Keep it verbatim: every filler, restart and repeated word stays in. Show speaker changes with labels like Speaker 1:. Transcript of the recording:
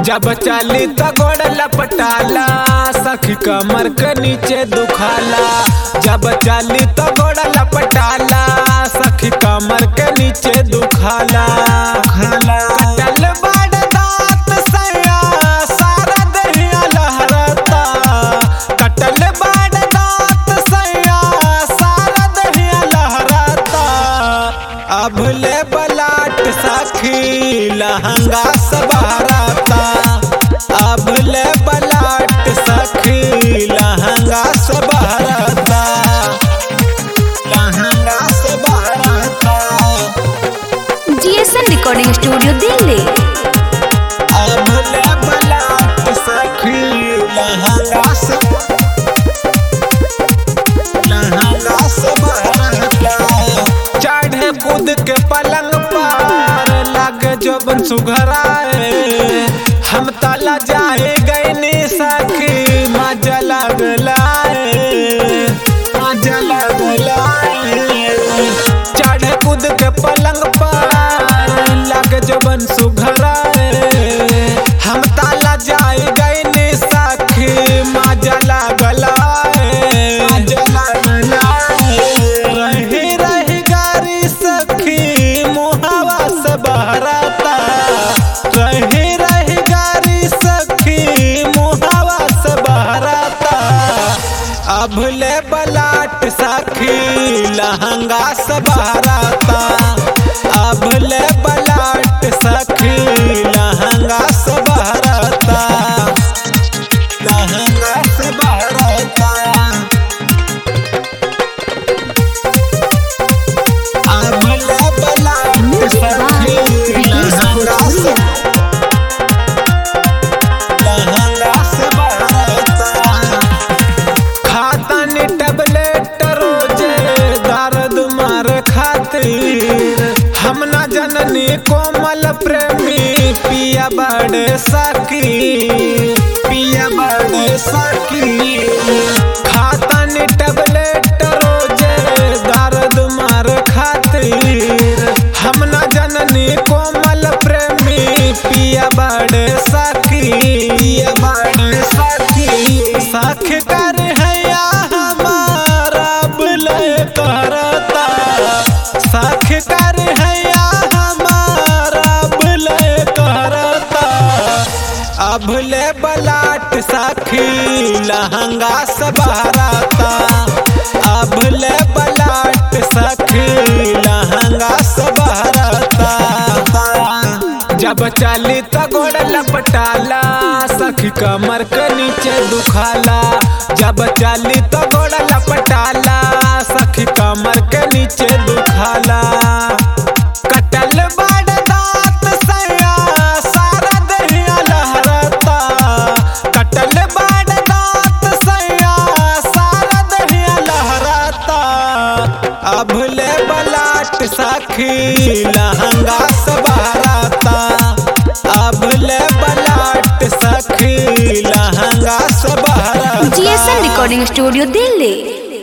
Speaker 1: जब चली तो गोड़ लपटाला सखी कमर के नीचे दुखाला। जब चली तो गोड़ लपटाला सखी कमर के नीचे दुखाला। कटल बड़ दांत सैया सारा दहिया लहरता। कटल बड़ दांत सैया सारा दहिया लहरता। अब ले बलाट सखी लहंगा सबहरता। अब ले बलाट सखी लहंगा सबहरता। लहंगा सबहरता।
Speaker 2: GSN recording studio Delhi.
Speaker 1: अब ले बलाट सखी लहंगा सब लहंगा सबहरता। चढ़े कूद के पलंग पर लगे जोबन सुघराए। हम ताला जाए गईनी सखी मजा लगलाए मजा लगलाए। चढ़े कूद के पलंग पर लगे जोबन सुघराए। हम ताला जाए गईनी सखी मजा लगलाए मजा लगलाए। रही रही गारी सखी मुहावा से बहरता। रही रही गारी सखी मुहावा से बहरता। अब ले बलाट सखी लहंगा से बहरता। अब ले बलाट सखी लहंगा से बहरता। लहंगा से बहरता। अब ले बलाट सखी लहंगा से लहंगा से बहरता। खाता नी टैबलेट रोजे दर्द मार खातिर। हम ना जननी कोमल प्रेमी पिया बड़े सखी पिया बड़े सखी। खाता नी टैबलेट रोजे दर्द मार खातिर। हम ना जननी कोमल प्रेमी पिया बड़े सखी पिया बड़े सखी। सख कर हैया हमारा बुले करता। सख कर हैया हमारा बुले करता। अब ले बलाट सखी लहंगा से बहरता। अब ले बलाट सखी लहंगा से बहरता। जब चली तो गोड़ लपटाला सखी कमर के नीचे दुखाला। जब चली तो गोड़ लपटाला सखी कमर के नीचे दुखाला। कटल बड़ दांत सैया सारा दहिया लहरता। कटल बड़ दांत सैया सारा दहिया लहरता। अब ले बलाट सखी लहंगा से बहरता। अब ले बलाट सखी लहंगा से बहरता।
Speaker 2: GSN recording studio Delhi.